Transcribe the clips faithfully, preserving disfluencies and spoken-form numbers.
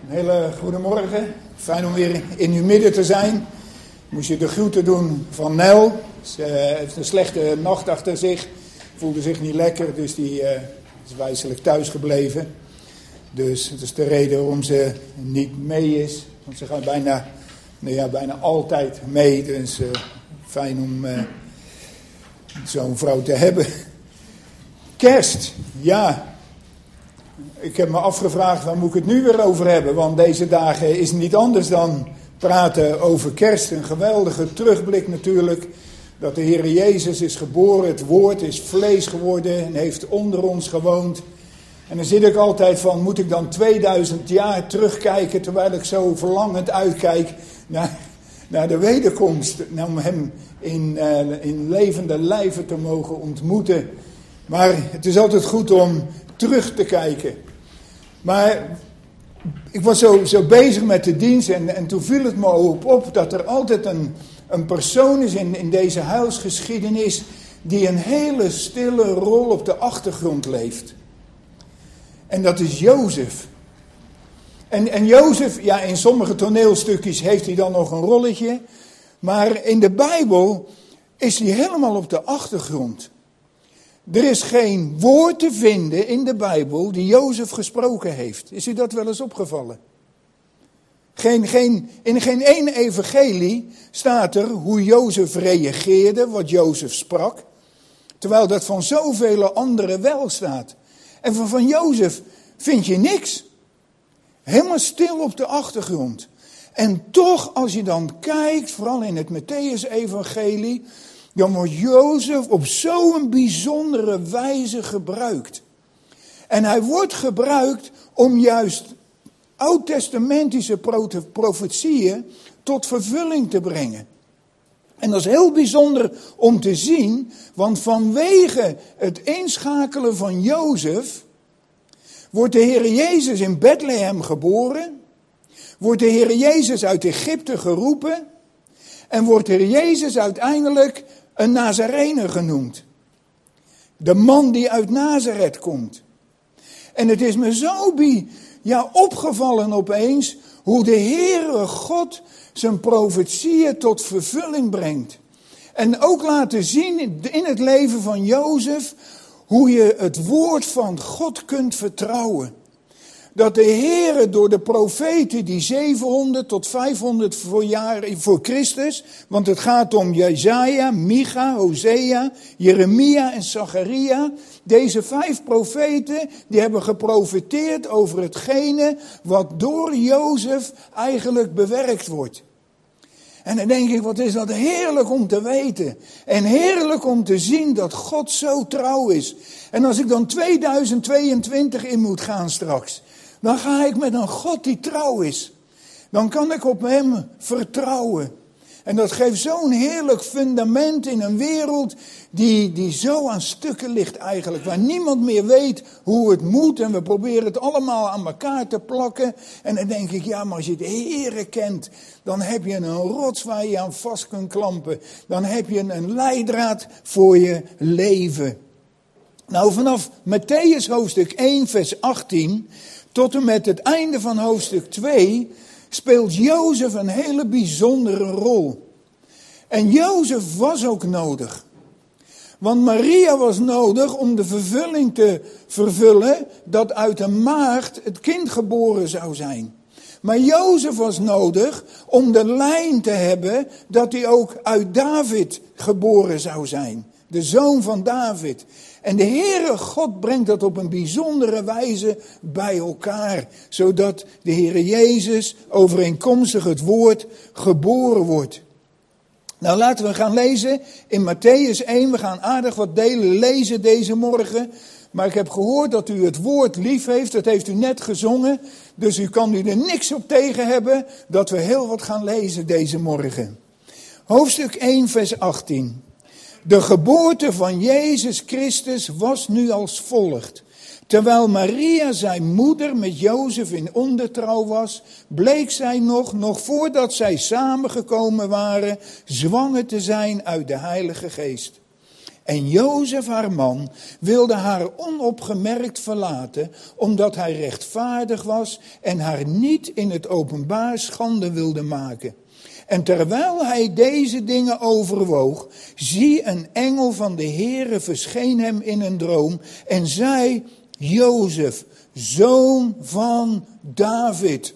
Een hele goede morgen. Fijn om weer in uw midden te zijn. Moest je de groeten doen van Nel. Ze heeft een slechte nacht achter zich. Voelde zich niet lekker, dus die uh, is wijselijk thuis gebleven. Dus dat is de reden waarom ze niet mee is. Want ze gaat bijna, nou ja, bijna altijd mee. Dus uh, fijn om uh, zo'n vrouw te hebben. Kerst, ja. Ik heb me afgevraagd, waar moet ik het nu weer over hebben? Want deze dagen is niet anders dan praten over kerst. Een geweldige terugblik natuurlijk. Dat de Heer Jezus is geboren, het woord is vlees geworden en heeft onder ons gewoond. En dan zit ik altijd van, moet ik dan tweeduizend jaar terugkijken, terwijl ik zo verlangend uitkijk naar, naar de wederkomst. Om hem in, uh, in levende lijven te mogen ontmoeten. Maar het is altijd goed om terug te kijken. Maar ik was zo, zo bezig met de dienst en, en toen viel het me op, op dat er altijd een, een persoon is in, in deze huisgeschiedenis die een hele stille rol op de achtergrond leeft. En dat is Jozef. En, en Jozef, ja, in sommige toneelstukjes heeft hij dan nog een rolletje, maar in de Bijbel is hij helemaal op de achtergrond. Er is geen woord te vinden in de Bijbel die Jozef gesproken heeft. Is u dat wel eens opgevallen? Geen, geen, in geen één evangelie staat er hoe Jozef reageerde, wat Jozef sprak. Terwijl dat van zoveel anderen wel staat. En van, van Jozef vind je niks. Helemaal stil op de achtergrond. En toch, als je dan kijkt, vooral in het Mattheüs-evangelie, dan wordt Jozef op zo'n bijzondere wijze gebruikt. En hij wordt gebruikt om juist oud-testamentische profetieën tot vervulling te brengen. En dat is heel bijzonder om te zien, want vanwege het inschakelen van Jozef wordt de Heer Jezus in Bethlehem geboren, wordt de Heer Jezus uit Egypte geroepen en wordt de Heer Jezus uiteindelijk een Nazarener genoemd. De man die uit Nazareth komt. En het is me zo bi, ja, opgevallen opeens hoe de Heere God zijn profetieën tot vervulling brengt. En ook laten zien in het leven van Jozef hoe je het woord van God kunt vertrouwen. Dat de Heere door de profeten die zevenhonderd tot vijfhonderd voor, jaar, voor Christus, want het gaat om Jesaja, Micha, Hosea, Jeremia en Zacharia. Deze vijf profeten die hebben geprofeteerd over hetgene wat door Jozef eigenlijk bewerkt wordt. En dan denk ik, wat is dat heerlijk om te weten. En heerlijk om te zien dat God zo trouw is. En als ik dan tweeduizend tweeëntwintig in moet gaan straks, dan ga ik met een God die trouw is. Dan kan ik op hem vertrouwen. En dat geeft zo'n heerlijk fundament in een wereld die, die zo aan stukken ligt eigenlijk. Waar niemand meer weet hoe het moet. En we proberen het allemaal aan elkaar te plakken. En dan denk ik, ja, maar als je de Heere kent, dan heb je een rots waar je aan vast kunt klampen. Dan heb je een leidraad voor je leven. Nou, vanaf Mattheüs hoofdstuk één vers achttien tot en met het einde van hoofdstuk twee speelt Jozef een hele bijzondere rol. En Jozef was ook nodig. Want Maria was nodig om de vervulling te vervullen dat uit een maagd het kind geboren zou zijn. Maar Jozef was nodig om de lijn te hebben dat hij ook uit David geboren zou zijn. De zoon van David. En de Heere God brengt dat op een bijzondere wijze bij elkaar. Zodat de Heere Jezus overeenkomstig het woord geboren wordt. Nou, laten we gaan lezen in Mattheüs één. We gaan aardig wat delen lezen deze morgen. Maar ik heb gehoord dat u het woord lief heeft. Dat heeft u net gezongen. Dus u kan u er niks op tegen hebben dat we heel wat gaan lezen deze morgen. Hoofdstuk één vers achttien. De geboorte van Jezus Christus was nu als volgt. Terwijl Maria zijn moeder met Jozef in ondertrouw was, bleek zij nog, nog voordat zij samengekomen waren, zwanger te zijn uit de Heilige Geest. En Jozef, haar man, wilde haar onopgemerkt verlaten, omdat hij rechtvaardig was en haar niet in het openbaar schande wilde maken. En terwijl hij deze dingen overwoog, zie een engel van de Heere verscheen hem in een droom en zei: Jozef, zoon van David.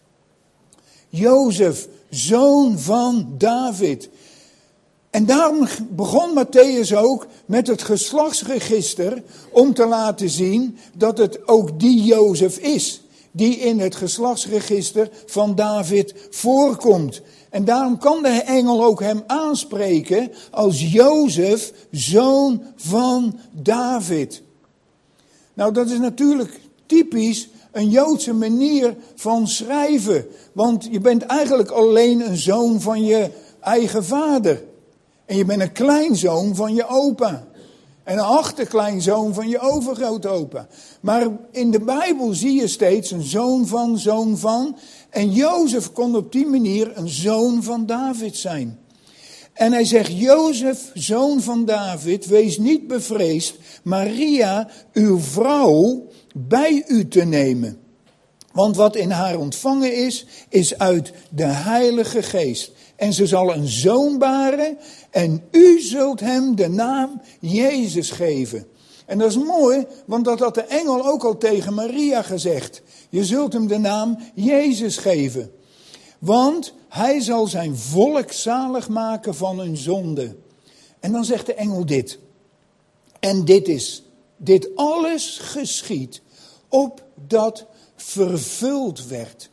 Jozef, zoon van David. En daarom begon Mattheüs ook met het geslachtsregister om te laten zien dat het ook die Jozef is, die in het geslachtsregister van David voorkomt. En daarom kan de engel ook hem aanspreken als Jozef, zoon van David. Nou, dat is natuurlijk typisch een Joodse manier van schrijven. Want je bent eigenlijk alleen een zoon van je eigen vader. En je bent een kleinzoon van je opa. En een achterkleinzoon van je overgrootopa. Maar in de Bijbel zie je steeds een zoon van, zoon van. En Jozef kon op die manier een zoon van David zijn. En hij zegt: Jozef, zoon van David, wees niet bevreesd Maria, uw vrouw, bij u te nemen. Want wat in haar ontvangen is, is uit de Heilige Geest. En ze zal een zoon baren en u zult hem de naam Jezus geven. En dat is mooi, want dat had de engel ook al tegen Maria gezegd. Je zult hem de naam Jezus geven. Want hij zal zijn volk zalig maken van hun zonde. En dan zegt de engel dit. En dit is, dit alles geschied opdat vervuld werd.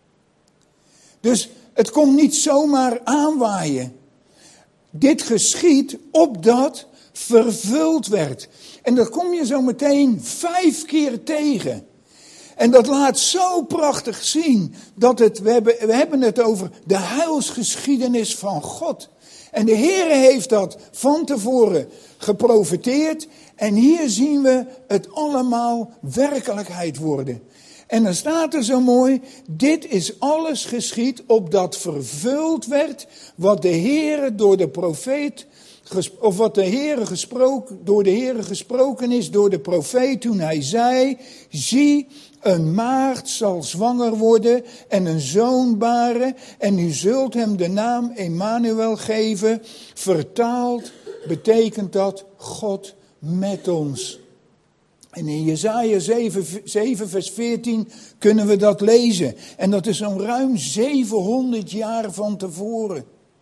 Dus het komt niet zomaar aanwaaien. Dit geschied opdat vervuld werd. En dat kom je zo meteen vijf keer tegen. En dat laat zo prachtig zien dat het, we hebben, we hebben het over de heilsgeschiedenis van God. En de Heere heeft dat van tevoren geprofeteerd. En hier zien we het allemaal werkelijkheid worden. En dan staat er zo mooi: dit is alles geschied opdat vervuld werd wat de Heere door de profeet, of wat de Heere gesproken, door de Heere gesproken is door de profeet toen hij zei: zie, een maagd zal zwanger worden en een zoon baren en u zult hem de naam Emmanuel geven. Vertaald betekent dat God met ons. En in Jesaja zeven vers veertien kunnen we dat lezen. En dat is zo'n ruim zevenhonderd jaar van tevoren.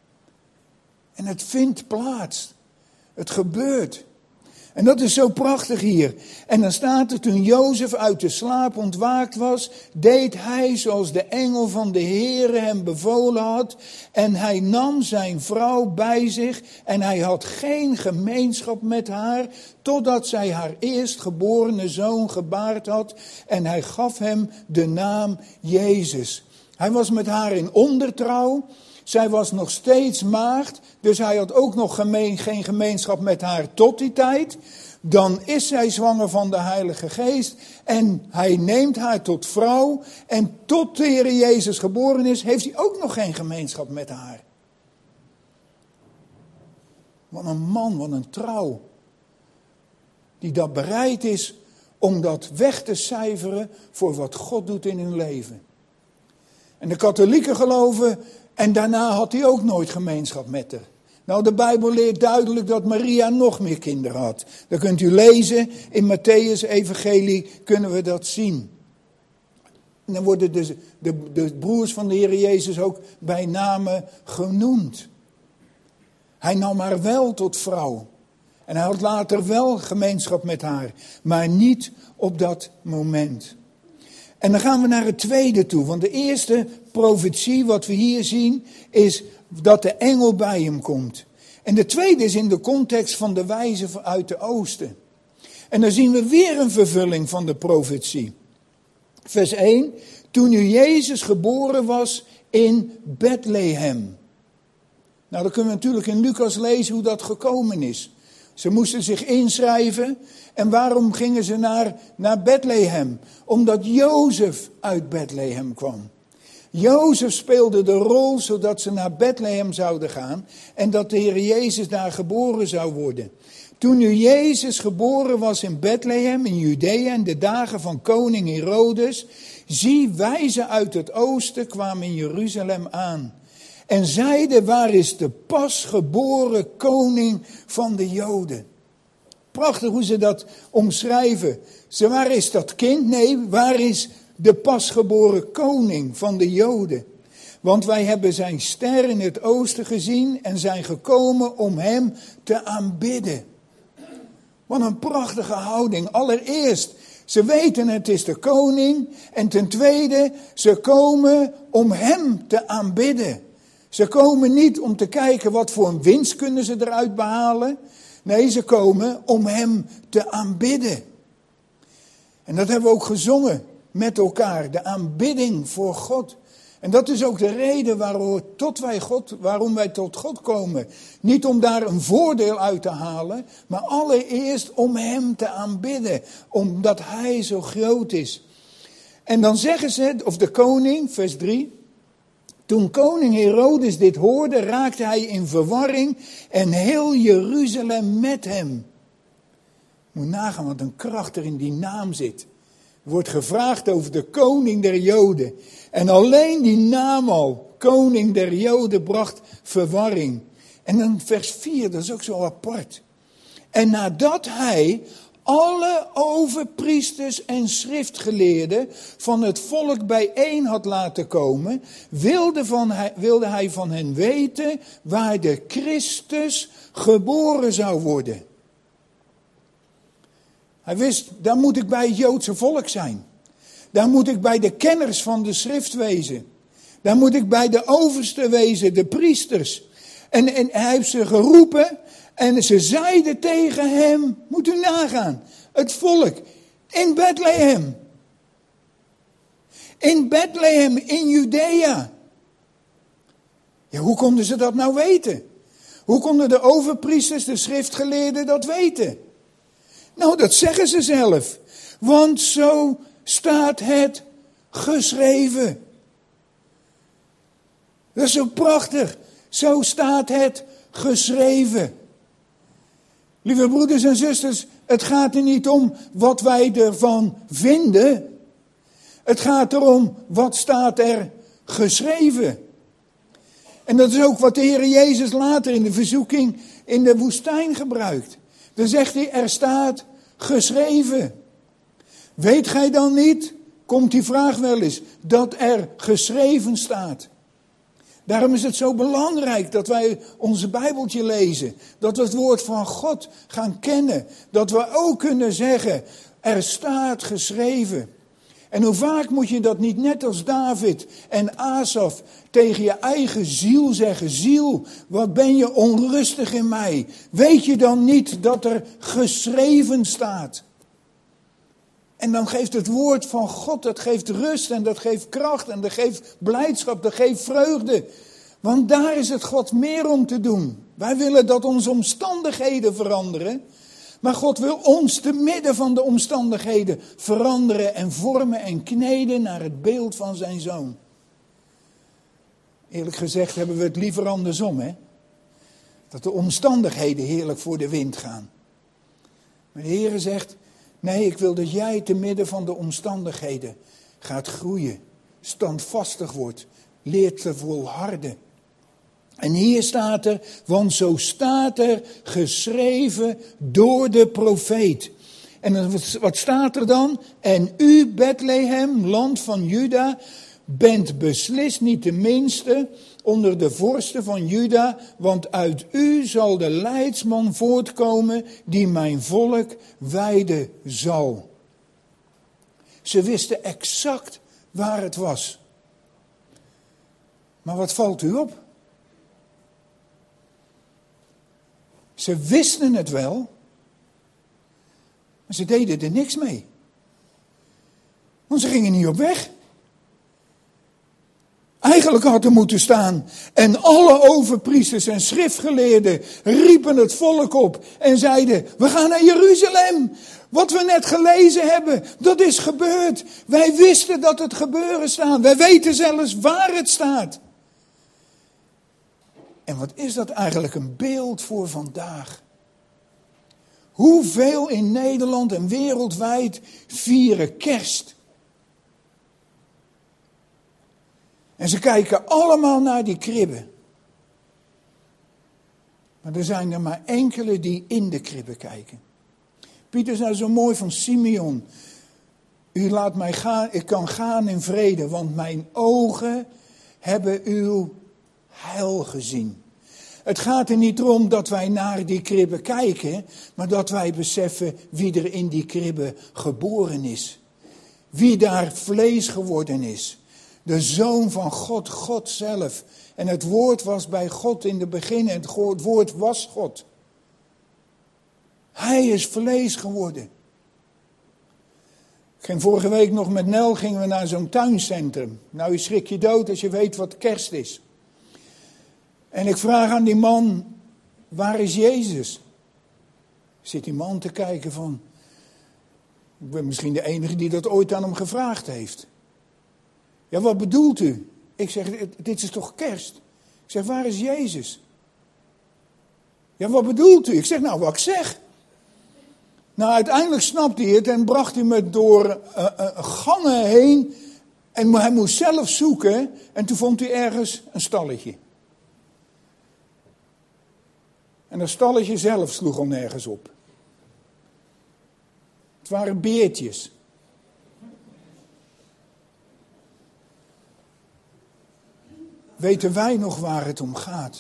En het vindt plaats. Het gebeurt. En dat is zo prachtig hier. En dan staat er: toen Jozef uit de slaap ontwaakt was, deed hij zoals de engel van de Heere hem bevolen had. En hij nam zijn vrouw bij zich en hij had geen gemeenschap met haar, totdat zij haar eerstgeborene zoon gebaard had. En hij gaf hem de naam Jezus. Hij was met haar in ondertrouw. Zij was nog steeds maagd, dus hij had ook nog gemeen, geen gemeenschap met haar tot die tijd. Dan is zij zwanger van de Heilige Geest en hij neemt haar tot vrouw. En tot de Heer Jezus geboren is, heeft hij ook nog geen gemeenschap met haar. Wat een man, wat een trouw. Die dat bereid is om dat weg te cijferen voor wat God doet in hun leven. En de katholieken geloven: en daarna had hij ook nooit gemeenschap met haar. Nou, de Bijbel leert duidelijk dat Maria nog meer kinderen had. Dat kunt u lezen in Mattheüs Evangelie, kunnen we dat zien. En dan worden de, de, de broers van de Heer Jezus ook bij name genoemd. Hij nam haar wel tot vrouw. En hij had later wel gemeenschap met haar. Maar niet op dat moment. En dan gaan we naar het tweede toe. Want de eerste profetie wat we hier zien is dat de engel bij hem komt. En de tweede is in de context van de wijze uit de oosten. En dan zien we weer een vervulling van de profetie. Vers één. Toen nu Jezus geboren was in Bethlehem. Nou, dan kunnen we natuurlijk in Lucas lezen hoe dat gekomen is. Ze moesten zich inschrijven. En waarom gingen ze naar, naar Bethlehem? Omdat Jozef uit Bethlehem kwam. Jozef speelde de rol zodat ze naar Bethlehem zouden gaan. En dat de Heer Jezus daar geboren zou worden. Toen nu Jezus geboren was in Bethlehem in Judea in de dagen van koning Herodes, zie, wijzen uit het oosten kwamen in Jeruzalem aan. En zeiden, waar is de pasgeboren koning van de Joden? Prachtig hoe ze dat omschrijven. Ze, waar is dat kind? Nee, waar is de pasgeboren koning van de Joden? Want wij hebben zijn ster in het oosten gezien en zijn gekomen om hem te aanbidden. Wat een prachtige houding. Allereerst, ze weten het is de koning. En ten tweede, ze komen om hem te aanbidden. Ze komen niet om te kijken wat voor een winst kunnen ze eruit behalen. Nee, ze komen om hem te aanbidden. En dat hebben we ook gezongen met elkaar. De aanbidding voor God. En dat is ook de reden waarom, tot wij, God, waarom wij tot God komen. Niet om daar een voordeel uit te halen, maar allereerst om hem te aanbidden. Omdat hij zo groot is. En dan zeggen ze, of de koning, vers drie. Toen koning Herodes dit hoorde, raakte hij in verwarring en heel Jeruzalem met hem. Moet nagaan wat een kracht er in die naam zit. Er wordt gevraagd over de koning der Joden. En alleen die naam al, koning der Joden, bracht verwarring. En dan vers vier, dat is ook zo apart. En nadat hij alle overpriesters en schriftgeleerden van het volk bijeen had laten komen, wilde, van hij, wilde hij van hen weten waar de Christus geboren zou worden. Hij wist, daar moet ik bij het Joodse volk zijn. Daar moet ik bij de kenners van de schrift wezen. Daar moet ik bij de oversten wezen, de priesters. En, en hij heeft ze geroepen en ze zeiden tegen hem, moet u nagaan, het volk in Bethlehem. In Bethlehem, in Judea. Ja, hoe konden ze dat nou weten? Hoe konden de overpriesters, de schriftgeleerden dat weten? Nou, dat zeggen ze zelf. Want zo staat het geschreven. Dat is zo prachtig. Zo staat het geschreven. Lieve broeders en zusters, het gaat er niet om wat wij ervan vinden. Het gaat erom, wat staat er geschreven. En dat is ook wat de Heer Jezus later in de verzoeking in de woestijn gebruikt. Dan zegt hij, er staat geschreven. Weet gij dan niet, komt die vraag wel eens, dat er geschreven staat. Daarom is het zo belangrijk dat wij onze Bijbeltje lezen. Dat we het woord van God gaan kennen. Dat we ook kunnen zeggen, er staat geschreven. En hoe vaak moet je dat niet net als David en Asaf tegen je eigen ziel zeggen. Ziel, wat ben je onrustig in mij. Weet je dan niet dat er geschreven staat? En dan geeft het woord van God, dat geeft rust en dat geeft kracht en dat geeft blijdschap, dat geeft vreugde. Want daar is het God meer om te doen. Wij willen dat onze omstandigheden veranderen. Maar God wil ons te midden van de omstandigheden veranderen en vormen en kneden naar het beeld van zijn Zoon. Eerlijk gezegd hebben we het liever andersom, hè? Dat de omstandigheden heerlijk voor de wind gaan. Maar de Heer zegt, nee, ik wil dat jij te midden van de omstandigheden gaat groeien. Standvastig wordt, leert te volharden. En hier staat er, want zo staat er geschreven door de profeet. En wat staat er dan? En u, Bethlehem, land van Juda, bent beslist niet de minste onder de vorsten van Juda, want uit u zal de leidsman voortkomen die mijn volk wijden zal. Ze wisten exact waar het was. Maar wat valt u op? Ze wisten het wel, maar ze deden er niks mee. Want ze gingen niet op weg. Eigenlijk had er moeten staan, en alle overpriesters en schriftgeleerden riepen het volk op en zeiden, we gaan naar Jeruzalem. Wat we net gelezen hebben, dat is gebeurd. Wij wisten dat het gebeuren staat. Wij weten zelfs waar het staat. En wat is dat eigenlijk een beeld voor vandaag? Hoeveel in Nederland en wereldwijd vieren kerst? En ze kijken allemaal naar die kribben. Maar er zijn er maar enkele die in de kribben kijken. Pieter zei zo mooi van Simeon. U laat mij gaan, ik kan gaan in vrede, want mijn ogen hebben uw heil gezien. Het gaat er niet om dat wij naar die kribben kijken, maar dat wij beseffen wie er in die kribben geboren is. Wie daar vlees geworden is. De Zoon van God, God zelf. En het woord was bij God in het begin en het woord was God. Hij is vlees geworden. Ik ging vorige week nog met Nel gingen we naar zo'n tuincentrum. Nou, je schrik je dood als je weet wat kerst is. En ik vraag aan die man, waar is Jezus? Zit die man te kijken van, ik ben misschien de enige die dat ooit aan hem gevraagd heeft. Ja, wat bedoelt u? Ik zeg, dit is toch kerst? Ik zeg, waar is Jezus? Ja, wat bedoelt u? Ik zeg, nou, wat ik zeg. Nou, uiteindelijk snapte hij het en bracht hij me door uh, uh, gangen heen. En hij moest zelf zoeken. En toen vond hij ergens een stalletje. En dat stalletje zelf sloeg al nergens op. Het waren beertjes. Weten wij nog waar het om gaat?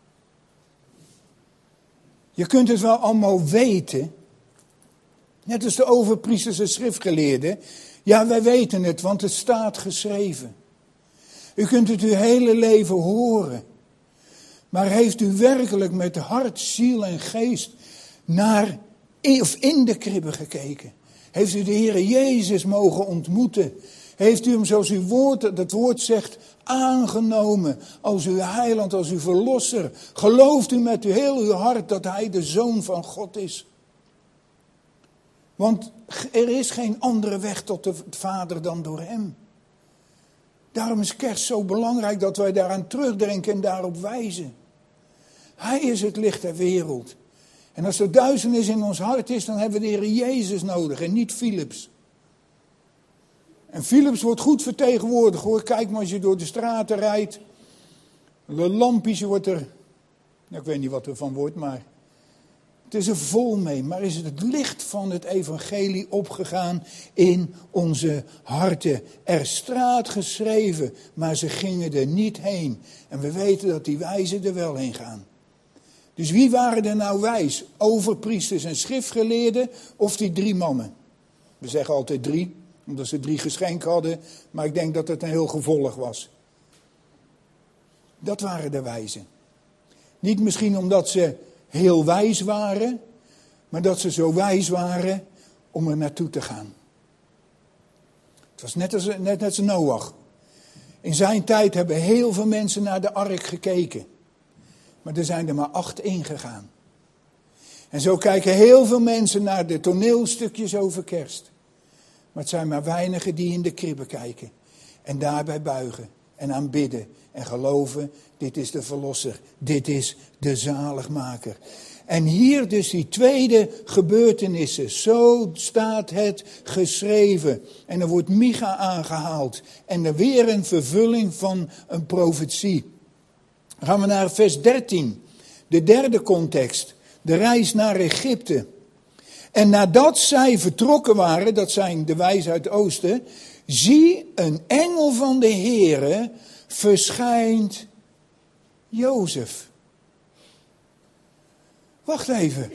Je kunt het wel allemaal weten. Net als de overpriesters en schriftgeleerden. Ja, wij weten het, want het staat geschreven. U kunt het uw hele leven horen. Maar heeft u werkelijk met hart, ziel en geest naar of in de kribben gekeken? Heeft u de Heere Jezus mogen ontmoeten? Heeft u hem, zoals uw woord, dat woord zegt, aangenomen als uw heiland, als uw verlosser? Gelooft u met uw heel uw hart dat hij de Zoon van God is? Want er is geen andere weg tot de Vader dan door hem. Daarom is kerst zo belangrijk dat wij daaraan terugdenken en daarop wijzen. Hij is het licht der wereld. En als er duisternis in ons hart is, dan hebben we de Heer Jezus nodig en niet Philips. En Philips wordt goed vertegenwoordigd hoor. Kijk maar als je door de straten rijdt. De lampjes wordt er, ik weet niet wat er van wordt, maar het is er vol mee. Maar is het licht van het evangelie opgegaan in onze harten? Er staat geschreven, maar ze gingen er niet heen. En we weten dat die wijzen er wel heen gaan. Dus wie waren er nou wijs? Overpriesters en schriftgeleerden of die drie mannen? We zeggen altijd drie, omdat ze drie geschenken hadden. Maar ik denk dat het een heel gevolg was. Dat waren de wijzen. Niet misschien omdat ze heel wijs waren, maar dat ze zo wijs waren om er naartoe te gaan. Het was net als, net als Noach. In zijn tijd hebben heel veel mensen naar de ark gekeken. Maar er zijn er maar acht ingegaan. En zo kijken heel veel mensen naar de toneelstukjes over kerst. Maar het zijn maar weinigen die in de kribben kijken. En daarbij buigen en aanbidden en geloven, dit is de verlosser, dit is de zaligmaker. En hier dus die tweede gebeurtenissen, zo staat het geschreven. En er wordt Micha aangehaald en er weer een vervulling van een profetie. Dan gaan we naar vers dertien, de derde context, de reis naar Egypte. En nadat zij vertrokken waren, dat zijn de wijzen uit het oosten, zie een engel van de Heere verschijnt Jozef. Wacht even.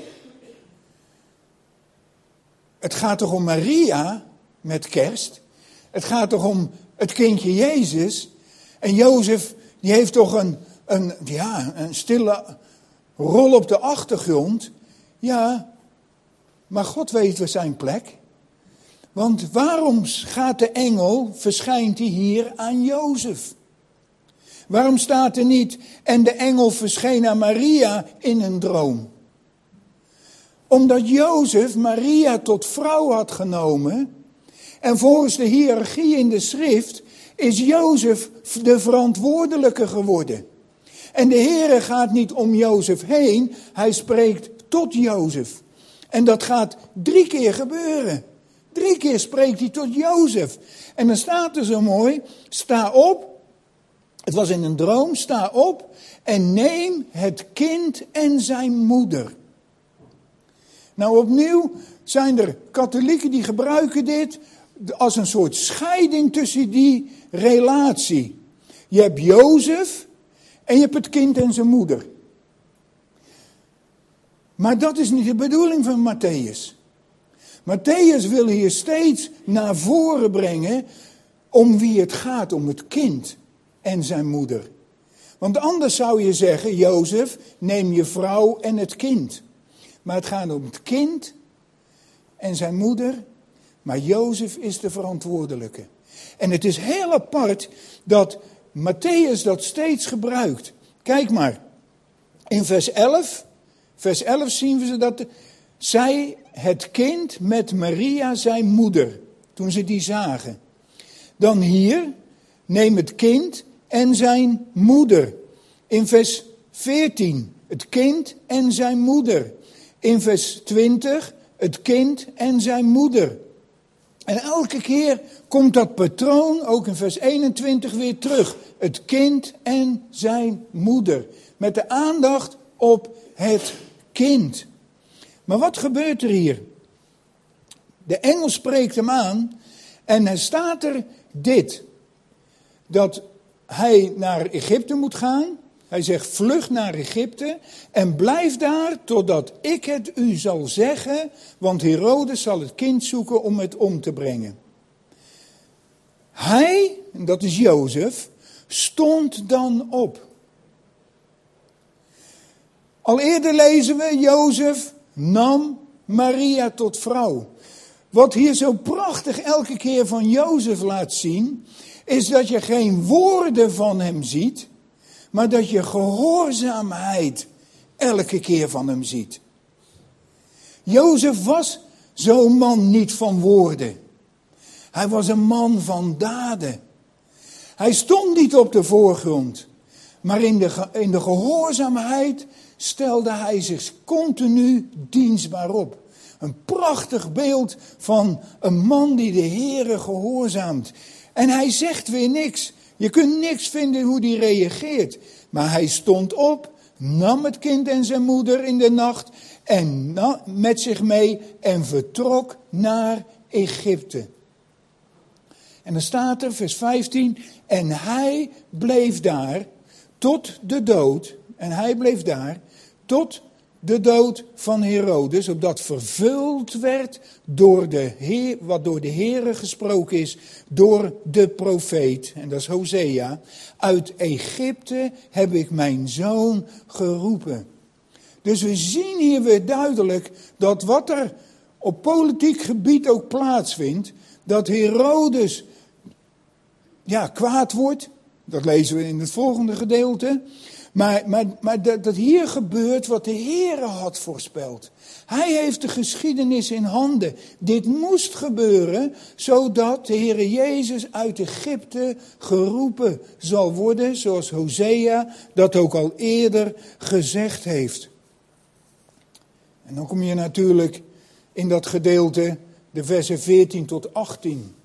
Het gaat toch om Maria met kerst? Het gaat toch om het kindje Jezus? En Jozef, die heeft toch een, een, ja, een stille rol op de achtergrond? Ja, maar God weet waar zijn plek. Want waarom gaat de engel, verschijnt hij hier aan Jozef? Waarom staat er niet, en de engel verscheen aan Maria in een droom? Omdat Jozef Maria tot vrouw had genomen. En volgens de hiërarchie in de schrift is Jozef de verantwoordelijke geworden. En de Heere gaat niet om Jozef heen, hij spreekt tot Jozef. En dat gaat drie keer gebeuren. Drie keer spreekt hij tot Jozef. En dan staat er zo mooi, sta op. Het was in een droom, sta op en neem het kind en zijn moeder. Nou opnieuw zijn er katholieken die gebruiken dit als een soort scheiding tussen die relatie. Je hebt Jozef en je hebt het kind en zijn moeder. Maar dat is niet de bedoeling van Matthäus. Matthäus wil hier steeds naar voren brengen om wie het gaat, om het kind en zijn moeder. Want anders zou je zeggen, Jozef, neem je vrouw en het kind. Maar het gaat om het kind en zijn moeder, maar Jozef is de verantwoordelijke. En het is heel apart dat Matthäus dat steeds gebruikt. Kijk maar, in vers elf, vers elf zien we dat zij het kind met Maria zijn moeder, toen ze die zagen. Dan hier, neem het kind en zijn moeder. In vers veertien, het kind en zijn moeder. In vers twintig, het kind en zijn moeder. En elke keer komt dat patroon, ook in vers eenentwintig, weer terug. Het kind en zijn moeder. Met de aandacht op het kind. Maar wat gebeurt er hier? De engel spreekt hem aan en er staat er dit. Dat hij naar Egypte moet gaan. Hij zegt, vlug naar Egypte en blijf daar totdat ik het u zal zeggen, want Herodes zal het kind zoeken om het om te brengen. Hij, en dat is Jozef, stond dan op. Al eerder lezen we, Jozef nam Maria tot vrouw. Wat hier zo prachtig elke keer van Jozef laat zien, is dat je geen woorden van hem ziet, maar dat je gehoorzaamheid elke keer van hem ziet. Jozef was zo'n man niet van woorden. Hij was een man van daden. Hij stond niet op de voorgrond, maar in de, in de gehoorzaamheid stelde hij zich continu dienstbaar op. Een prachtig beeld van een man die de Heere gehoorzaamt. En hij zegt weer niks. Je kunt niks vinden hoe hij reageert. Maar hij stond op, nam het kind en zijn moeder in de nacht en na, met zich mee en vertrok naar Egypte. En dan staat er, vers vijftien, en hij bleef daar tot de dood, en hij bleef daar tot de dood van Herodes, opdat vervuld werd door de Heer, wat door de Heere gesproken is, door de profeet, en dat is Hosea, uit Egypte heb ik mijn zoon geroepen. Dus we zien hier weer duidelijk dat wat er op politiek gebied ook plaatsvindt, dat Herodes ja, kwaad wordt, dat lezen we in het volgende gedeelte. Maar, maar, maar dat, dat hier gebeurt wat de Heere had voorspeld. Hij heeft de geschiedenis in handen. Dit moest gebeuren, zodat de Heere Jezus uit Egypte geroepen zal worden, zoals Hosea dat ook al eerder gezegd heeft. En dan kom je natuurlijk in dat gedeelte, de versen veertien tot achttien.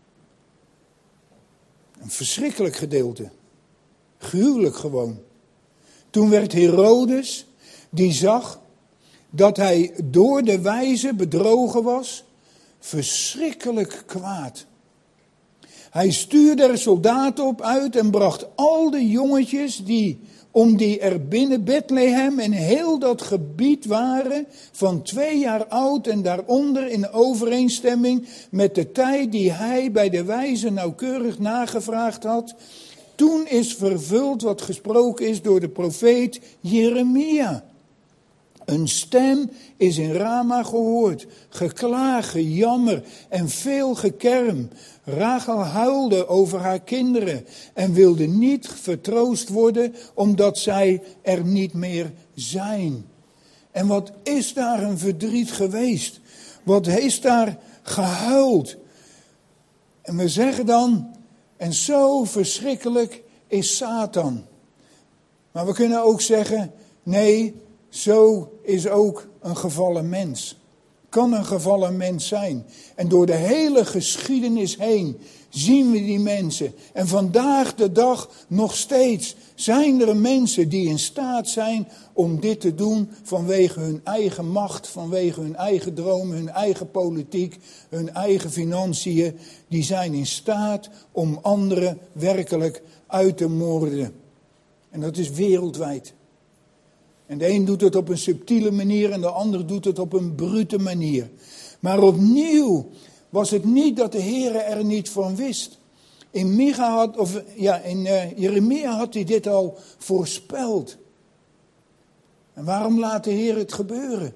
Een verschrikkelijk gedeelte. Gruwelijk gewoon. Toen werd Herodes, die zag dat hij door de wijze bedrogen was, verschrikkelijk kwaad. Hij stuurde er soldaten op uit en bracht al de jongetjes die om die er binnen Bethlehem en heel dat gebied waren, van twee jaar oud en daaronder in overeenstemming met de tijd die hij bij de wijze nauwkeurig nagevraagd had. Toen is vervuld wat gesproken is door de profeet Jeremia. Een stem is in Rama gehoord, geklaag, gejammer en veel gekerm. Rachel huilde over haar kinderen en wilde niet vertroost worden omdat zij er niet meer zijn. En wat is daar een verdriet geweest? Wat is daar gehuild? En we zeggen dan, en zo verschrikkelijk is Satan. Maar we kunnen ook zeggen, nee, zo is ook een gevallen mens. kan een gevallen mens zijn. En door de hele geschiedenis heen zien we die mensen. En vandaag de dag nog steeds zijn er mensen die in staat zijn om dit te doen vanwege hun eigen macht, vanwege hun eigen dromen, hun eigen politiek, hun eigen financiën. Die zijn in staat om anderen werkelijk uit te moorden. En dat is wereldwijd. En de een doet het op een subtiele manier en de ander doet het op een brute manier. Maar opnieuw was het niet dat de Heer er niet van wist. In, Micha had, of, ja, in uh, Jeremia had hij dit al voorspeld. En waarom laat de Heer het gebeuren?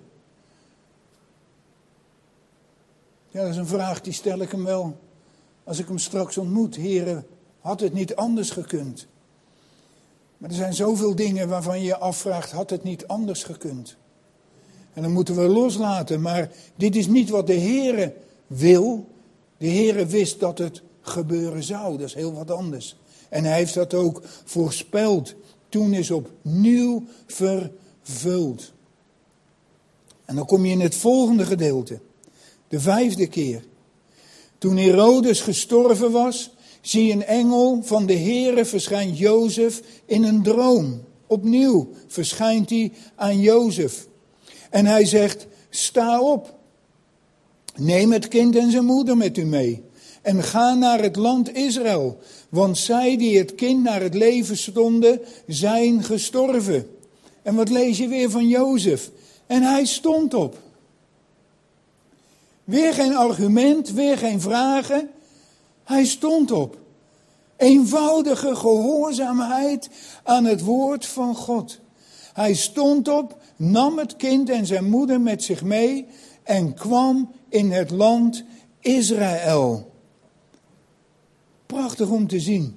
Ja, dat is een vraag die stel ik hem wel als ik hem straks ontmoet. Heer, had het niet anders gekund? Maar er zijn zoveel dingen waarvan je je afvraagt, had het niet anders gekund? En dan moeten we loslaten, maar dit is niet wat de Heere wil. De Heere wist dat het gebeuren zou, dat is heel wat anders. En hij heeft dat ook voorspeld. Toen is opnieuw vervuld. En dan kom je in het volgende gedeelte. De vijfde keer. Toen Herodes gestorven was, zie een engel van de Heere verschijnt Jozef in een droom. Opnieuw verschijnt hij aan Jozef. En hij zegt, sta op. Neem het kind en zijn moeder met u mee. En ga naar het land Israël. Want zij die het kind naar het leven stonden, zijn gestorven. En wat lees je weer van Jozef? En hij stond op. Weer geen argument, weer geen vragen. Hij stond op. Eenvoudige gehoorzaamheid aan het woord van God. Hij stond op, nam het kind en zijn moeder met zich mee en kwam in het land Israël. Prachtig om te zien.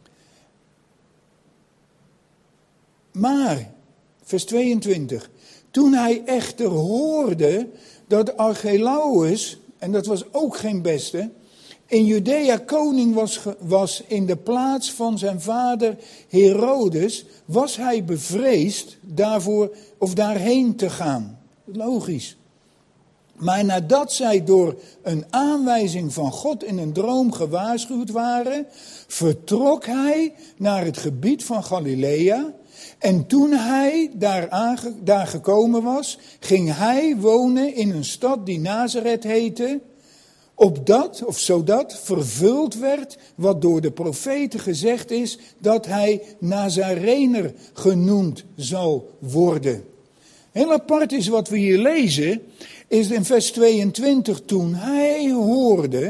Maar, vers tweeëntwintig, toen hij echter hoorde dat Archelaus, en dat was ook geen beste, in Judea koning was, was in de plaats van zijn vader Herodes, was hij bevreesd daarvoor of daarheen te gaan. Logisch. Maar nadat zij door een aanwijzing van God in een droom gewaarschuwd waren, vertrok hij naar het gebied van Galilea. En toen hij daar, aange, daar gekomen was, ging hij wonen in een stad die Nazareth heette, opdat, of zodat vervuld werd wat door de profeten gezegd is, dat hij Nazarener genoemd zal worden. Heel apart is wat we hier lezen, is in vers tweeëntwintig, toen hij hoorde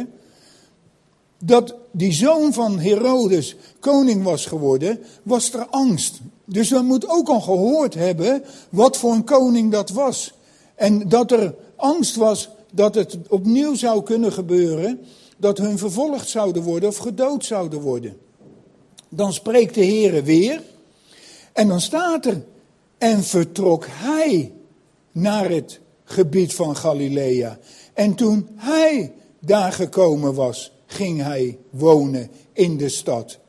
dat die zoon van Herodes koning was geworden, was er angst. Dus we moeten ook al gehoord hebben wat voor een koning dat was. En dat er angst was dat het opnieuw zou kunnen gebeuren, dat hun vervolgd zouden worden of gedood zouden worden. Dan spreekt de Heere weer en dan staat er, en vertrok hij naar het gebied van Galilea. En toen hij daar gekomen was, ging hij wonen in de stad.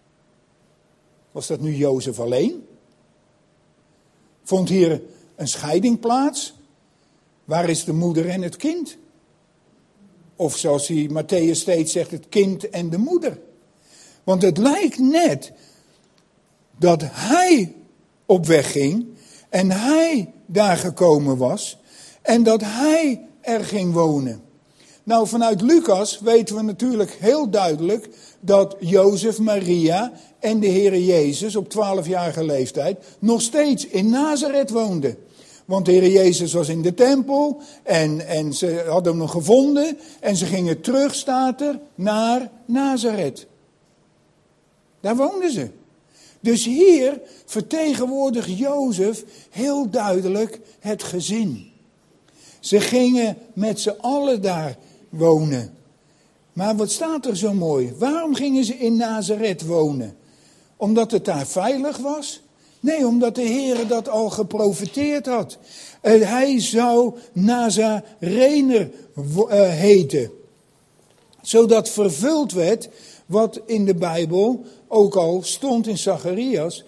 Was dat nu Jozef alleen? Vond hier een scheiding plaats? Waar is de moeder en het kind? Of zoals hij Matthäus steeds zegt, het kind en de moeder. Want het lijkt net dat hij op weg ging en hij daar gekomen was en dat hij er ging wonen. Nou, vanuit Lucas weten we natuurlijk heel duidelijk dat Jozef, Maria en de Heere Jezus op twaalfjarige leeftijd nog steeds in Nazareth woonden. Want de Heer Jezus was in de tempel en, en ze hadden hem gevonden en ze gingen terug, staat er, naar Nazareth. Daar woonden ze. Dus hier vertegenwoordigt Jozef heel duidelijk het gezin. Ze gingen met z'n allen daar wonen. Maar wat staat er zo mooi? Waarom gingen ze in Nazareth wonen? Omdat het daar veilig was? Nee, omdat de Heer dat al geprofeteerd had. Hij zou Nazarener heten. Zodat vervuld werd wat in de Bijbel ook al stond in Zacharias.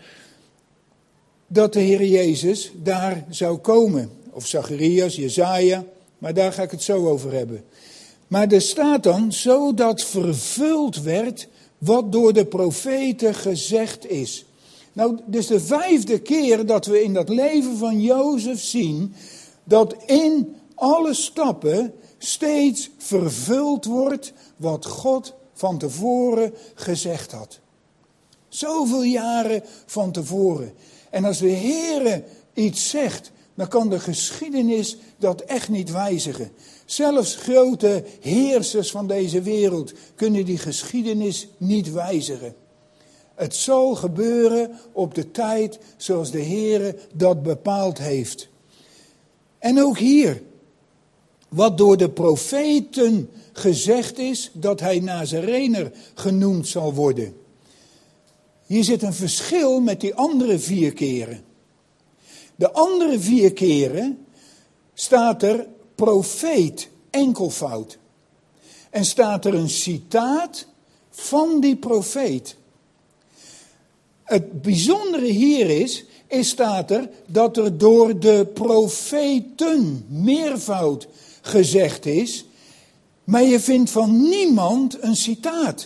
Dat de Heer Jezus daar zou komen. Of Zacharias, Jesaja, Maar daar ga ik het zo over hebben. Maar er staat dan, zodat vervuld werd wat door de profeten gezegd is. Nou, dit is de vijfde keer dat we in dat leven van Jozef zien dat in alle stappen steeds vervuld wordt wat God van tevoren gezegd had. Zoveel jaren van tevoren. En als de Heere iets zegt, dan kan de geschiedenis dat echt niet wijzigen. Zelfs grote heersers van deze wereld kunnen die geschiedenis niet wijzigen. Het zal gebeuren op de tijd zoals de Heere dat bepaald heeft. En ook hier, wat door de profeten gezegd is, dat hij Nazarener genoemd zal worden. Hier zit een verschil met die andere vier keren. De andere vier keren staat er profeet, enkelvoud. En staat er een citaat van die profeet. Het bijzondere hier is, is staat er dat er door de profeten meervoud gezegd is. Maar je vindt van niemand een citaat.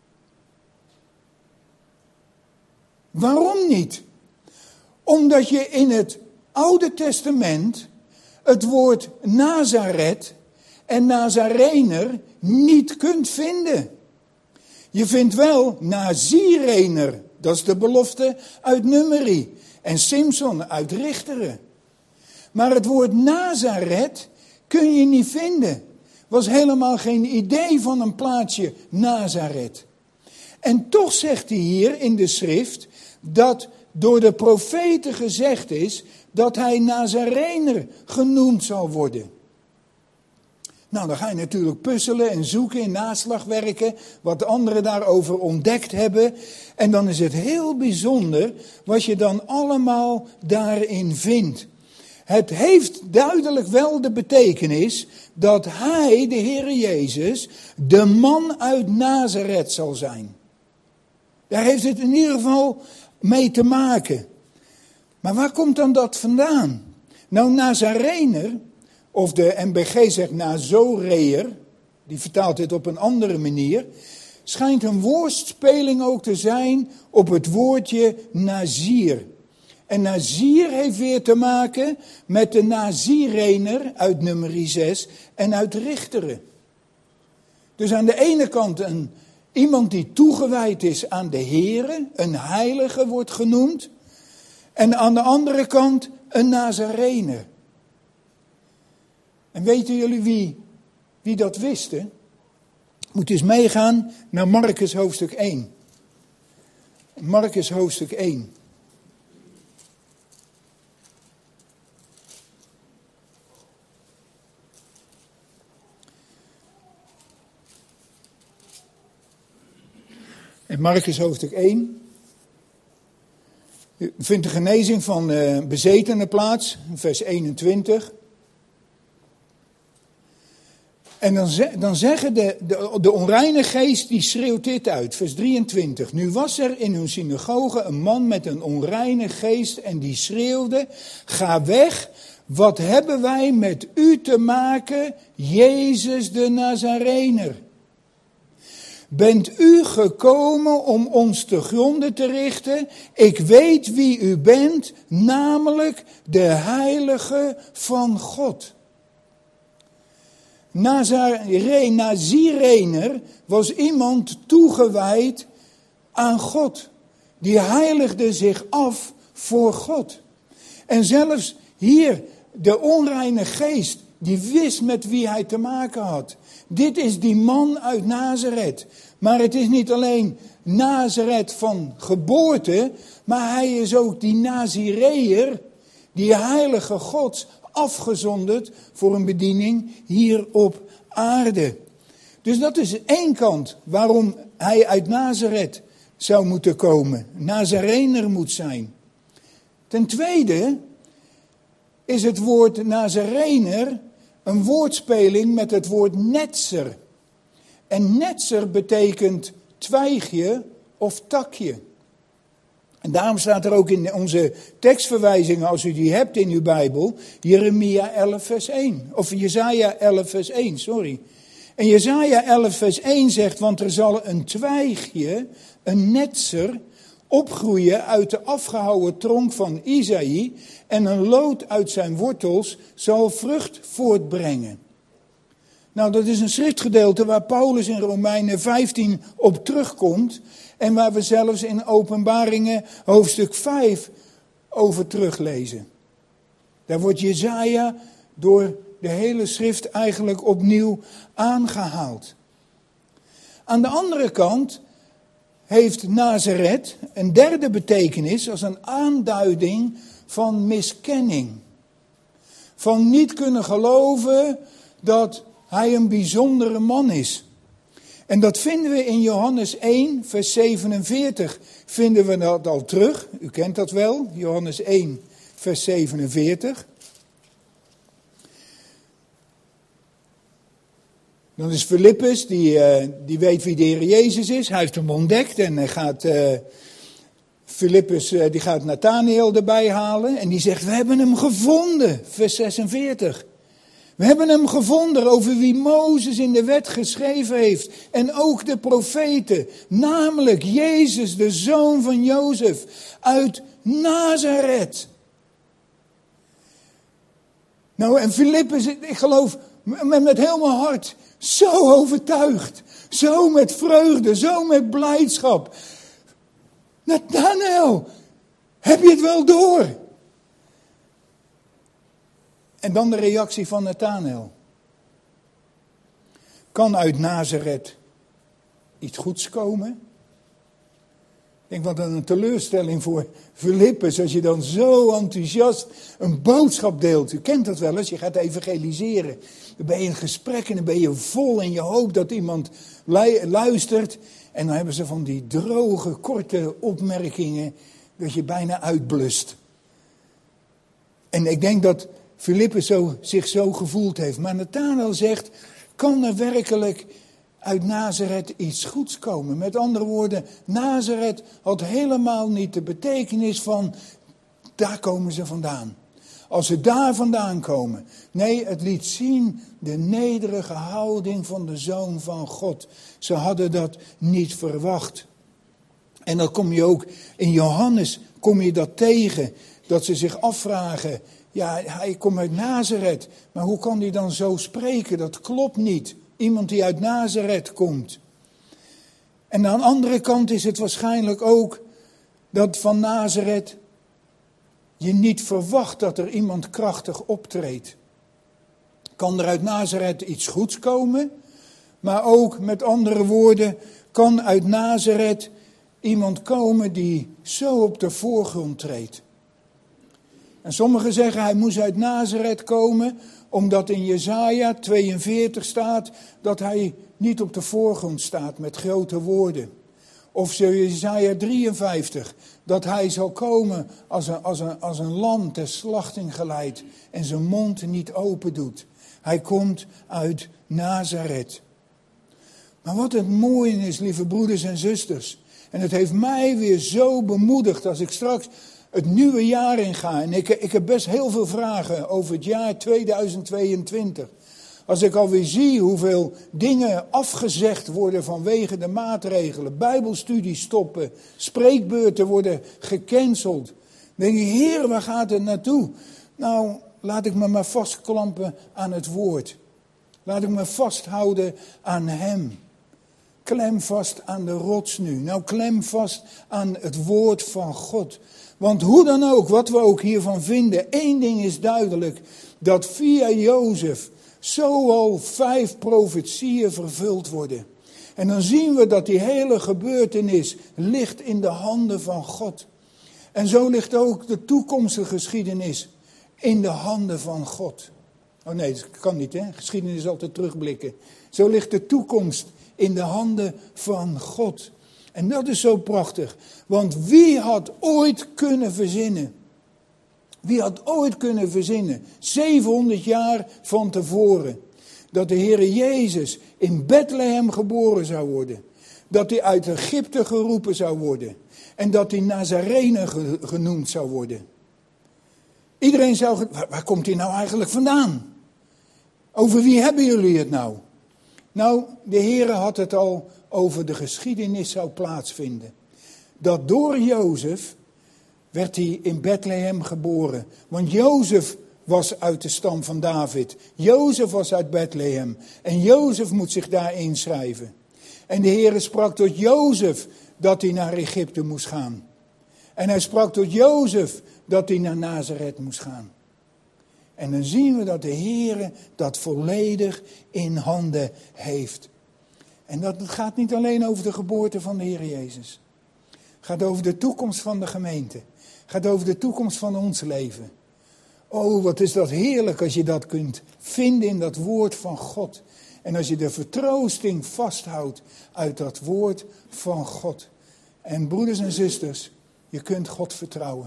Waarom niet? Omdat je in het Oude Testament het woord Nazaret en Nazarener niet kunt vinden. Je vindt wel Nazirener, dat is de belofte uit Numeri. En Simson uit Richteren. Maar het woord Nazaret kun je niet vinden. Was helemaal geen idee van een plaatsje Nazaret. En toch zegt hij hier in de schrift dat door de profeten gezegd is dat hij Nazarener genoemd zal worden. Nou, dan ga je natuurlijk puzzelen en zoeken in naslagwerken wat de anderen daarover ontdekt hebben. En dan is het heel bijzonder wat je dan allemaal daarin vindt. Het heeft duidelijk wel de betekenis dat hij, de Heere Jezus, de man uit Nazaret zal zijn. Daar heeft het in ieder geval mee te maken. Maar waar komt dan dat vandaan? Nou, Nazarener, of de M B G zegt Nazoreër, die vertaalt dit op een andere manier, schijnt een woordspeling ook te zijn op het woordje Nazir. En Nazir heeft weer te maken met de Nazirener uit Numeri zes en uit Richteren. Dus aan de ene kant een, iemand die toegewijd is aan de Heere, een heilige wordt genoemd. En aan de andere kant een Nazarener. En weten jullie wie, wie dat wisten? Moet eens meegaan naar Markus hoofdstuk één. Markus hoofdstuk één. In Markus hoofdstuk één. U vindt de genezing van uh, bezetene plaats, vers eenentwintig. En dan, ze, dan zeggen de, de, de onreine geest, die schreeuwt dit uit, vers drieëntwintig. Nu was er in hun synagoge een man met een onreine geest en die schreeuwde, ga weg, wat hebben wij met u te maken, Jezus de Nazarener? Bent u gekomen om ons te gronden te richten? Ik weet wie u bent, namelijk de Heilige van God. Nazare, Nazirener was iemand toegewijd aan God. Die heiligde zich af voor God. En zelfs hier, de onreine geest, die wist met wie hij te maken had. Dit is die man uit Nazaret. Maar het is niet alleen Nazaret van geboorte, maar hij is ook die Nazireër, die heilige Gods, afgezonderd voor een bediening hier op aarde. Dus dat is één kant waarom hij uit Nazaret zou moeten komen. Nazarener moet zijn. Ten tweede is het woord Nazarener een woordspeling met het woord netzer. En netzer betekent twijgje of takje. En daarom staat er ook in onze tekstverwijzingen, als u die hebt in uw Bijbel, Jeremia elf vers één. Of Jesaja elf vers één, sorry. En Jesaja elf vers één zegt, want er zal een twijgje, een netser, opgroeien uit de afgehouwen tronk van Isaïe en een loot uit zijn wortels zal vrucht voortbrengen. Nou, dat is een schriftgedeelte waar Paulus in Romeinen vijftien op terugkomt en waar we zelfs in Openbaringen hoofdstuk vijf over teruglezen. Daar wordt Jesaja door de hele schrift eigenlijk opnieuw aangehaald. Aan de andere kant heeft Nazareth een derde betekenis als een aanduiding van miskenning. Van niet kunnen geloven dat hij een bijzondere man is. En dat vinden we in Johannes één, vers zevenenveertig, vinden we dat al terug. U kent dat wel, Johannes één, vers zevenenveertig. Dan is Filippus, die, uh, die weet wie de Heer Jezus is. Hij heeft hem ontdekt en hij gaat, uh, Filippus uh, die gaat Nathanael erbij halen. En die zegt, we hebben hem gevonden, vers zesenveertig. We hebben hem gevonden over wie Mozes in de wet geschreven heeft. En ook de profeten. Namelijk Jezus, de zoon van Jozef, uit Nazareth. Nou, en Filippus, ik geloof met, met heel mijn hart, zo overtuigd. Zo met vreugde, zo met blijdschap. Nathanael, heb je het wel door? En dan de reactie van Nathanael. Kan uit Nazareth iets goeds komen? Ik denk wat een teleurstelling voor Filippus als je dan zo enthousiast een boodschap deelt. U kent dat wel eens, je gaat evangeliseren. Dan ben je in gesprek en dan ben je vol en je hoopt dat iemand luistert. En dan hebben ze van die droge, korte opmerkingen dat je bijna uitblust. En ik denk dat Filippus zo, zich zo gevoeld heeft. Maar Nathanael zegt, kan er werkelijk uit Nazareth iets goeds komen? Met andere woorden, Nazareth had helemaal niet de betekenis van, daar komen ze vandaan. Als ze daar vandaan komen. Nee, het liet zien de nederige houding van de Zoon van God. Ze hadden dat niet verwacht. En dan kom je ook in Johannes, kom je dat tegen, dat ze zich afvragen, ja, hij komt uit Nazareth, maar hoe kan hij dan zo spreken? Dat klopt niet. Iemand die uit Nazareth komt. En aan de andere kant is het waarschijnlijk ook dat van Nazareth je niet verwacht dat er iemand krachtig optreedt. Kan er uit Nazareth iets goeds komen? Maar ook met andere woorden, kan uit Nazareth iemand komen die zo op de voorgrond treedt. En sommigen zeggen hij moest uit Nazareth komen, omdat in Jesaja tweeënveertig staat dat hij niet op de voorgrond staat met grote woorden. Of Jesaja drieënvijftig, dat hij zal komen als een, als, een, als een lam ter slachting geleid en zijn mond niet open doet. Hij komt uit Nazareth. Maar wat het mooie is, lieve broeders en zusters, en het heeft mij weer zo bemoedigd als ik straks het nieuwe jaar inga. En ik, ik heb best heel veel vragen over het jaar tweeduizend tweeëntwintig. Als ik alweer zie hoeveel dingen afgezegd worden vanwege de maatregelen. Bijbelstudies stoppen, spreekbeurten worden gecanceld. Dan denk ik, Heer, waar gaat het naartoe? Nou, laat ik me maar vastklampen aan het woord. Laat ik me vasthouden aan hem. Klem vast aan de rots nu. Nou, klem vast aan het woord van God. Want hoe dan ook, wat we ook hiervan vinden, één ding is duidelijk. Dat via Jozef zo al vijf profetieën vervuld worden. En dan zien we dat die hele gebeurtenis ligt in de handen van God. En zo ligt ook de toekomstige geschiedenis in de handen van God. Oh nee, dat kan niet, hè? Geschiedenis is altijd terugblikken. Zo ligt de toekomst in de handen van God. En dat is zo prachtig. Want wie had ooit kunnen verzinnen? Wie had ooit kunnen verzinnen? zevenhonderd jaar van tevoren. Dat de Heere Jezus in Bethlehem geboren zou worden. Dat hij uit Egypte geroepen zou worden. En dat hij Nazarene genoemd zou worden. Iedereen zou... Waar, waar komt hij nou eigenlijk vandaan? Over wie hebben jullie het nou? Nou, de Heere had het al over de geschiedenis zou plaatsvinden. Dat door Jozef werd hij in Bethlehem geboren. Want Jozef was uit de stam van David. Jozef was uit Bethlehem. En Jozef moet zich daar inschrijven. En de Heere sprak tot Jozef dat hij naar Egypte moest gaan. En hij sprak tot Jozef dat hij naar Nazareth moest gaan. En dan zien we dat de Heere dat volledig in handen heeft. En dat het gaat niet alleen over de geboorte van de Heer Jezus. Het gaat over de toekomst van de gemeente. Het gaat over de toekomst van ons leven. Oh, wat is dat heerlijk als je dat kunt vinden in dat woord van God. En als je de vertroosting vasthoudt uit dat woord van God. En broeders en zusters, je kunt God vertrouwen.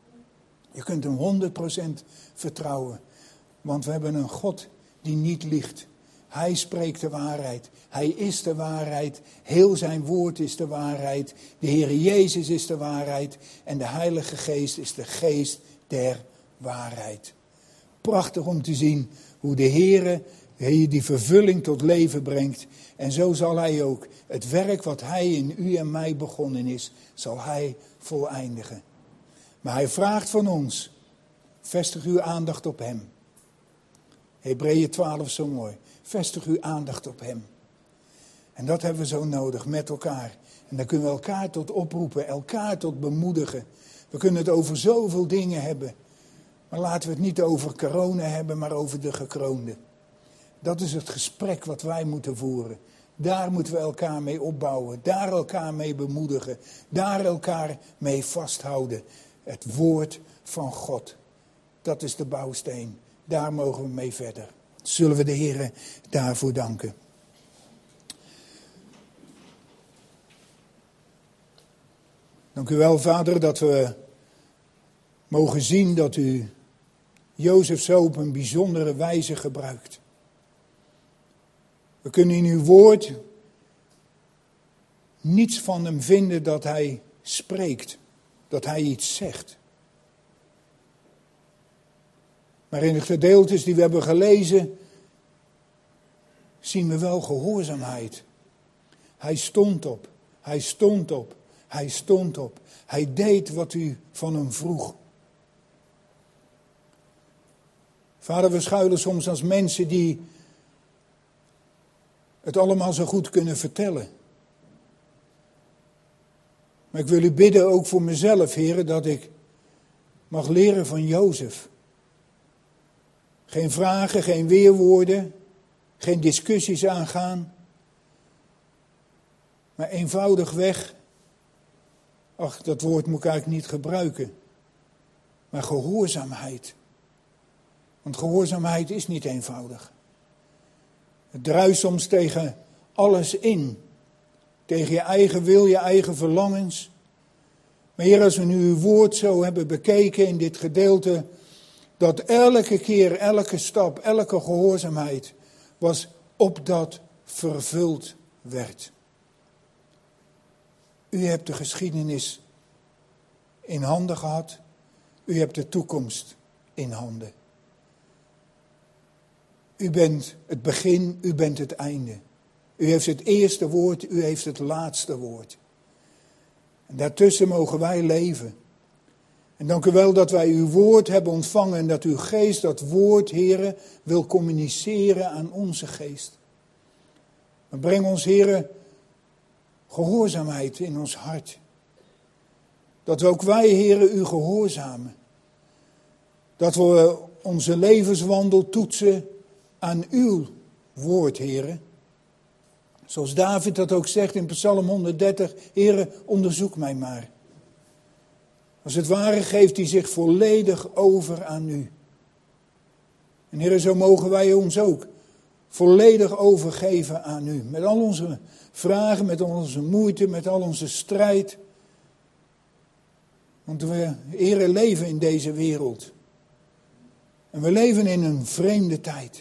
Je kunt hem honderd procent vertrouwen. Want we hebben een God die niet liegt. Hij spreekt de waarheid. Hij is de waarheid. Heel zijn woord is de waarheid. De Heer Jezus is de waarheid. En de Heilige Geest is de geest der waarheid. Prachtig om te zien hoe de Heer die vervulling tot leven brengt. En zo zal hij ook het werk wat hij in u en mij begonnen is, zal hij voleindigen. Maar hij vraagt van ons, vestig uw aandacht op hem. Hebreeën twaalf zo mooi. Vestig uw aandacht op hem. En dat hebben we zo nodig met elkaar. En dan kunnen we elkaar tot oproepen, elkaar tot bemoedigen. We kunnen het over zoveel dingen hebben. Maar laten we het niet over corona hebben, maar over de gekroonde. Dat is het gesprek wat wij moeten voeren. Daar moeten we elkaar mee opbouwen. Daar elkaar mee bemoedigen. Daar elkaar mee vasthouden. Het woord van God. Dat is de bouwsteen. Daar mogen we mee verder. Zullen we de Heer daarvoor danken. Dank u wel, Vader, dat we mogen zien dat u Jozef zo op een bijzondere wijze gebruikt. We kunnen in uw woord niets van hem vinden dat hij spreekt, dat hij iets zegt. Maar in de gedeeltes die we hebben gelezen, zien we wel gehoorzaamheid. Hij stond op, hij stond op, hij stond op. Hij deed wat u van hem vroeg. Vader, we schuilen soms als mensen die het allemaal zo goed kunnen vertellen. Maar ik wil u bidden, ook voor mezelf, heren, dat ik mag leren van Jozef. Geen vragen, geen weerwoorden, geen discussies aangaan. Maar eenvoudigweg, ach, dat woord moet ik eigenlijk niet gebruiken. Maar gehoorzaamheid. Want gehoorzaamheid is niet eenvoudig. Het druist soms tegen alles in. Tegen je eigen wil, je eigen verlangens. Maar Heer, als we nu uw woord zo hebben bekeken in dit gedeelte, dat elke keer, elke stap, elke gehoorzaamheid was opdat vervuld werd. U hebt de geschiedenis in handen gehad. U hebt de toekomst in handen. U bent het begin, u bent het einde. U heeft het eerste woord, u heeft het laatste woord. En daartussen mogen wij leven. En dank u wel dat wij uw woord hebben ontvangen en dat uw geest dat woord, Heere, wil communiceren aan onze geest. Maar breng ons, Heere, gehoorzaamheid in ons hart. Dat we ook wij, Heere, u gehoorzamen. Dat we onze levenswandel toetsen aan uw woord, Heere. Zoals David dat ook zegt in Psalm honderddertig, Heere, onderzoek mij maar. Als het ware geeft hij zich volledig over aan u. En Heere, zo mogen wij ons ook volledig overgeven aan u. Met al onze vragen, met al onze moeite, met al onze strijd. Want we, Heere, leven in deze wereld. En we leven in een vreemde tijd.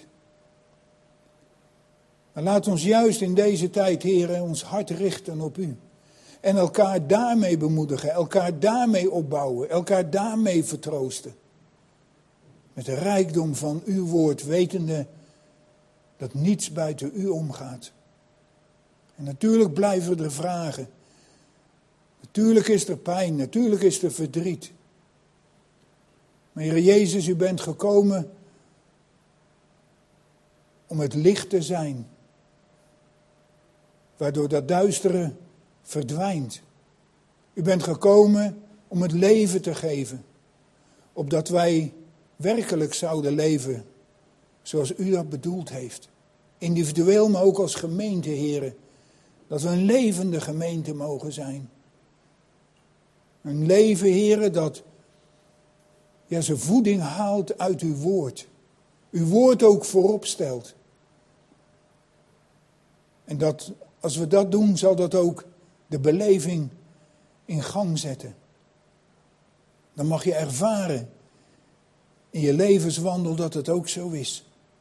Maar laat ons juist in deze tijd, Heere, ons hart richten op u. En elkaar daarmee bemoedigen, elkaar daarmee opbouwen, elkaar daarmee vertroosten. Met de rijkdom van uw woord, wetende dat niets buiten u omgaat. En natuurlijk blijven er vragen. Natuurlijk is er pijn, natuurlijk is er verdriet. Maar Heer Jezus, u bent gekomen om het licht te zijn. Waardoor dat duistere verdwijnt. U bent gekomen om het leven te geven. Opdat wij werkelijk zouden leven zoals u dat bedoeld heeft. Individueel, maar ook als gemeente, heren. Dat we een levende gemeente mogen zijn. Een leven, heren, dat ja, zijn voeding haalt uit uw woord. Uw woord ook voorop stelt. En dat, als we dat doen, zal dat ook de beleving in gang zetten. Dan mag je ervaren in je levenswandel dat het ook zo is.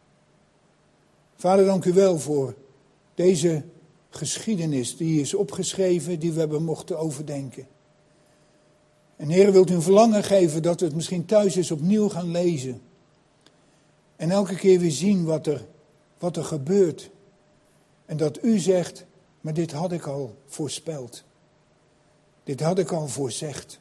Vader, dank u wel voor deze geschiedenis die is opgeschreven, die we hebben mochten overdenken. En Heer, wilt u een verlangen geven dat we het misschien thuis eens opnieuw gaan lezen. En elke keer weer zien wat er, wat er gebeurt. En dat u zegt, maar dit had ik al voorspeld. Dit had ik al voorzegd.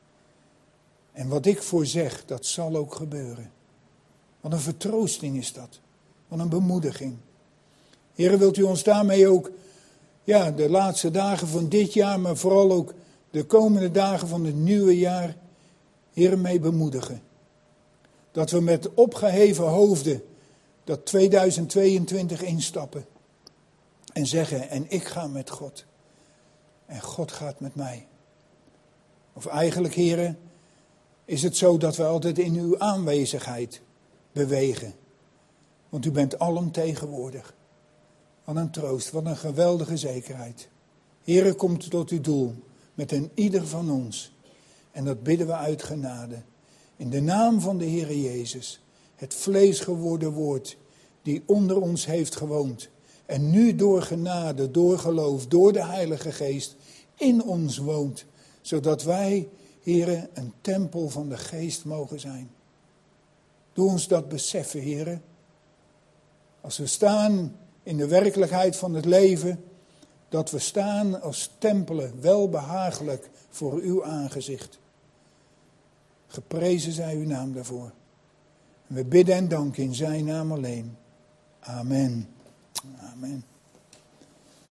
En wat ik voorzeg, dat zal ook gebeuren. Wat een vertroosting is dat. Wat een bemoediging. Heer, wilt u ons daarmee ook, ja, de laatste dagen van dit jaar, maar vooral ook de komende dagen van het nieuwe jaar, Heer, mee bemoedigen. Dat we met opgeheven hoofden dat tweeduizend tweeëntwintig instappen. En zeggen, en ik ga met God. En God gaat met mij. Of eigenlijk, heren, is het zo dat we altijd in uw aanwezigheid bewegen. Want u bent alomtegenwoordig. Wat een troost, wat een geweldige zekerheid. Heere, komt tot uw doel met een ieder van ons. En dat bidden we uit genade. In de naam van de Heere Jezus, het vlees geworden woord die onder ons heeft gewoond. En nu door genade, door geloof, door de Heilige Geest in ons woont. Zodat wij, Heere, een tempel van de Geest mogen zijn. Doe ons dat beseffen, Heere. Als we staan in de werkelijkheid van het leven, dat we staan als tempelen, welbehagelijk voor uw aangezicht. Geprezen zij uw naam daarvoor. En we bidden en danken in zijn naam alleen. Amen. Amen.